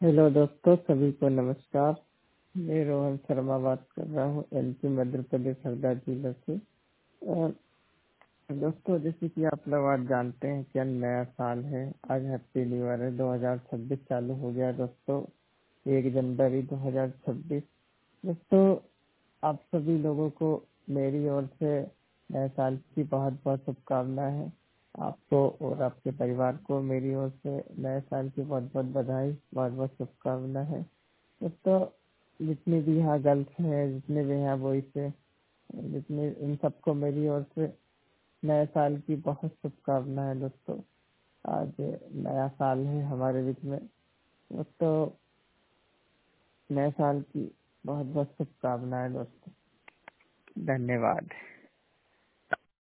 Hello दोस्तों, सभी को नमस्कार। मैं रोहन शर्मा बात कर रहा हूँ एमपी मध्य प्रदेश हरदा जिले से। और दोस्तों, जैसे कि आप लोग आज जानते हैं कि नया साल है। आज हैप्पी न्यू ईयर है। 2026 चालू हो गया दोस्तों, 1 जनवरी 2026। दोस्तों, आप सभी लोगों को मेरी ओर से नए साल की बहुत बहुत शुभकामनाएं हैं। आपको और आपके परिवार को मेरी ओर से नए साल की बहुत बहुत बधाई, बहुत बहुत शुभकामनाएं हैं। दोस्तों, जितने भी यहाँ गर्ल्स हैं, जितने भी यहाँ बॉयज हैं, जितने इन सबको मेरी ओर से नए साल की बहुत शुभकामनाएं दोस्तों। आज नया साल है हमारे बीच में दोस्तों। नए साल की बहुत बहुत शुभकामनाएं दोस्तों। धन्यवाद।